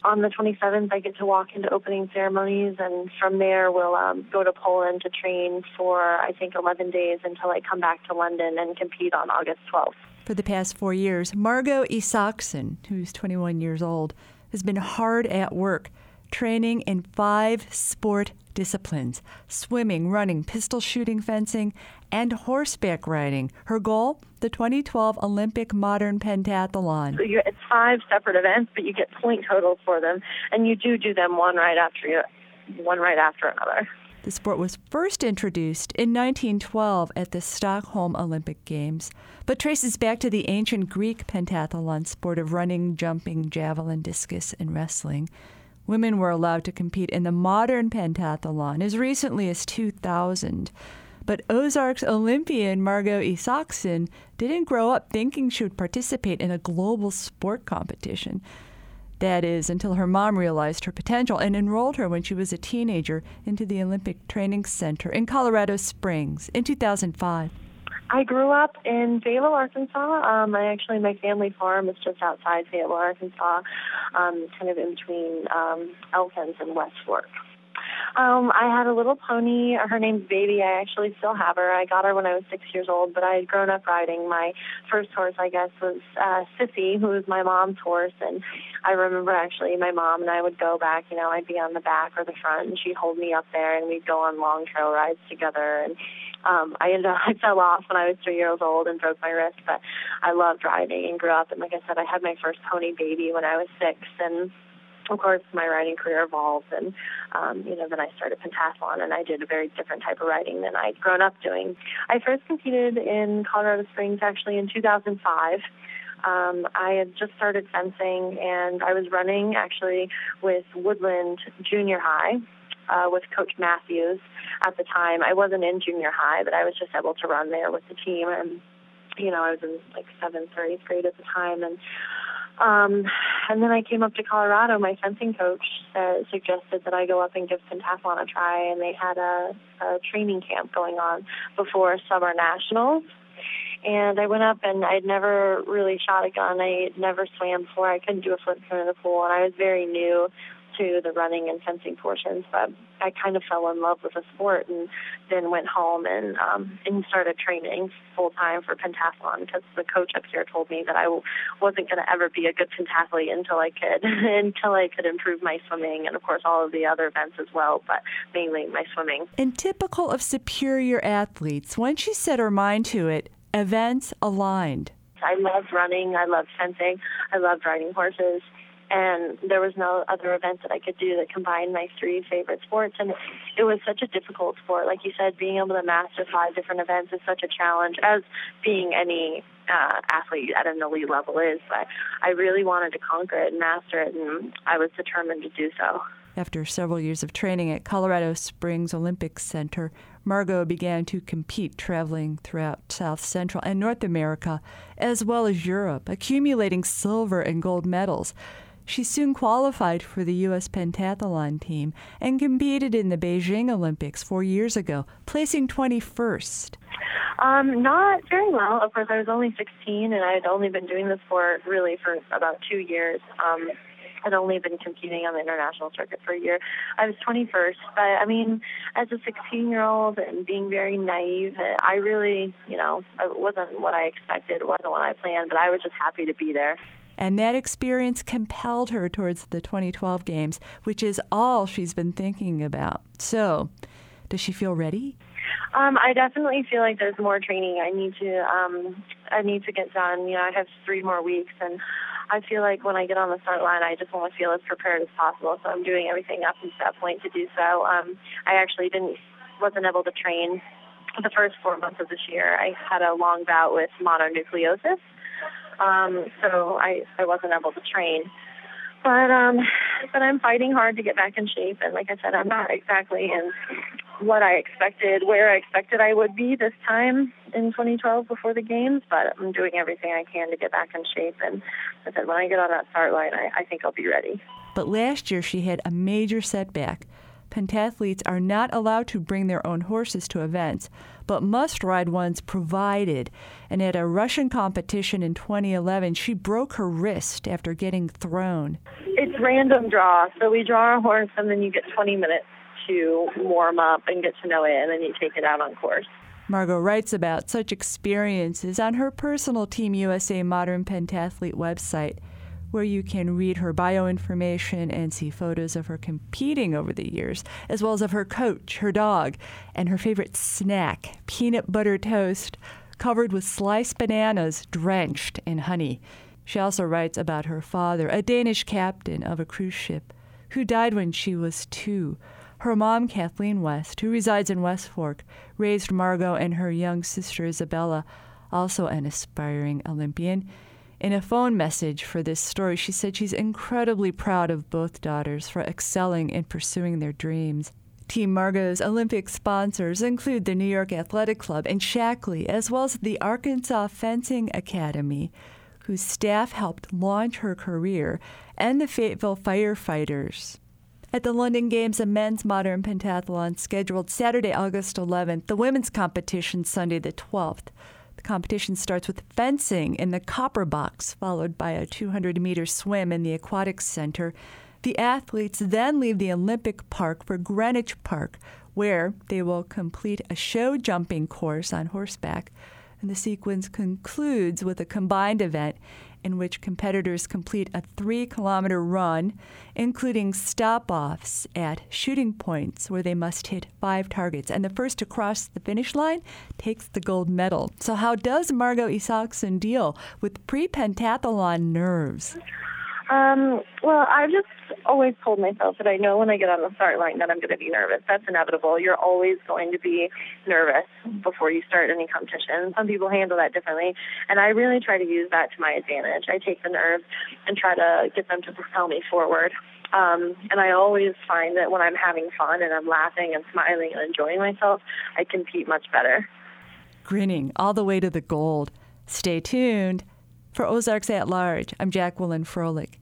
on the 27th, I get to walk into opening ceremonies, and from there we'll go to Poland to train for, I think, 11 days until I come back to London and compete on August 12th. For the past 4 years, Margot Isaksen, who's 21 years old, has been hard at work training in 5 sport disciplines: swimming, running, pistol shooting, fencing, and horseback riding. Her goal? The 2012 Olympic modern pentathlon. So it's 5 separate events, but you get point totals for them, and you do them one right after another. The sport was first introduced in 1912 at the Stockholm Olympic Games, but traces back to the ancient Greek pentathlon sport of running, jumping, javelin, discus, and wrestling. Women were allowed to compete in the modern pentathlon as recently as 2000. But Ozarks Olympian Margot Isaksen didn't grow up thinking she would participate in a global sport competition. That is, until her mom realized her potential and enrolled her when she was a teenager into the Olympic Training Center in Colorado Springs in 2005. I grew up in Fayetteville, Arkansas. My family farm is just outside Fayetteville, Arkansas, kind of in between Elkins and West Fork. I had a little pony. Her name's Baby. I actually still have her. I got her when I was 6 years old, but I had grown up riding. My first horse, I guess, was Sissy, who was my mom's horse. And I remember actually my mom and I would go back, I'd be on the back or the front, and she'd hold me up there, and we'd go on long trail rides together. And I fell off when I was 3 years old and broke my wrist, but I loved riding and grew up. And like I said, I had my first pony Baby when I was 6, and of course, my riding career evolved, and, then I started pentathlon, and I did a very different type of riding than I'd grown up doing. I first competed in Colorado Springs, actually, in 2005. I had just started fencing, and I was running, actually, with Woodland Junior High, with Coach Matthews at the time. I wasn't in junior high, but I was just able to run there with the team, and, I was in, 7th or 8th grade at the time, and then I came up to Colorado. My fencing coach suggested that I go up and give pentathlon a try, and they had a training camp going on before Summer Nationals. And I went up, and I'd never really shot a gun. I had never swam before. I couldn't do a flip through in the pool, and I was very new to the running and fencing portions, but I kind of fell in love with the sport, and then went home and started training full-time for pentathlon, because the coach up here told me that I wasn't going to ever be a good pentathlete until I could improve my swimming, and of course all of the other events as well, but mainly my swimming. And typical of superior athletes, when she set her mind to it, events aligned. I loved running, I loved fencing, I loved riding horses, and there was no other event that I could do that combined my 3 favorite sports. And it was such a difficult sport. Like you said, being able to master 5 different events is such a challenge, as being any athlete at an elite level is. But I really wanted to conquer it and master it, and I was determined to do so. After several years of training at Colorado Springs Olympic Center, Margot began to compete, traveling throughout South Central and North America, as well as Europe, accumulating silver and gold medals. She soon qualified for the U.S. pentathlon team and competed in the Beijing Olympics 4 years ago, placing 21st. Not very well. Of course, I was only 16, and I had only been doing the sport really for about 2 years. I'd only been competing on the international circuit for a year. I was 21st, but as a 16-year-old and being very naive, I really, it wasn't what I expected, it wasn't what I planned, but I was just happy to be there. And that experience compelled her towards the 2012 Games, which is all she's been thinking about. So, does she feel ready? I definitely feel like there's more training I need to get done. I have 3 more weeks, and I feel like when I get on the start line, I just want to feel as prepared as possible. So I'm doing everything up to that point to do so. I actually wasn't able to train the first 4 months of this year. I had a long bout with mononucleosis. So I wasn't able to train. But I'm fighting hard to get back in shape. And like I said, I'm not exactly in where I expected I would be this time in 2012 before the Games, but I'm doing everything I can to get back in shape. And I said, when I get on that start line, I think I'll be ready. But last year she had a major setback. pentathletes are not allowed to bring their own horses to events, but must ride ones provided. And at a Russian competition in 2011, she broke her wrist after getting thrown. It's random draw, so we draw a horse, and then you get 20 minutes to warm up and get to know it, and then you take it out on course. Margot writes about such experiences on her personal Team USA Modern Pentathlete website, where you can read her bio information and see photos of her competing over the years, as well as of her coach, her dog, and her favorite snack, peanut butter toast covered with sliced bananas drenched in honey. She also writes about her father, a Danish captain of a cruise ship, who died when she was 2. Her mom, Kathleen West, who resides in West Fork, raised Margot and her young sister, Isabella, also an aspiring Olympian. In a phone message for this story, she said she's incredibly proud of both daughters for excelling in pursuing their dreams. Team Margot's Olympic sponsors include the New York Athletic Club and Shaklee, as well as the Arkansas Fencing Academy, whose staff helped launch her career, and the Fayetteville Firefighters. At the London Games, a men's modern pentathlon scheduled Saturday, August 11th, the women's competition Sunday the 12th. The competition starts with fencing in the Copper Box, followed by a 200-meter swim in the Aquatics Center. The athletes then leave the Olympic Park for Greenwich Park, where they will complete a show jumping course on horseback. And the sequence concludes with a combined event in which competitors complete a 3-kilometer run, including stop-offs at shooting points where they must hit 5 targets. And the first to cross the finish line takes the gold medal. So how does Margot Isakson deal with pre-pentathlon nerves? Well, I've just always told myself that I know when I get on the start line that I'm going to be nervous. That's inevitable. You're always going to be nervous before you start any competition. Some people handle that differently, and I really try to use that to my advantage. I take the nerves and try to get them to propel me forward. And I always find that when I'm having fun and I'm laughing and smiling and enjoying myself, I compete much better. Grinning all the way to the gold. Stay tuned. For Ozarks at Large, I'm Jacqueline Froelich.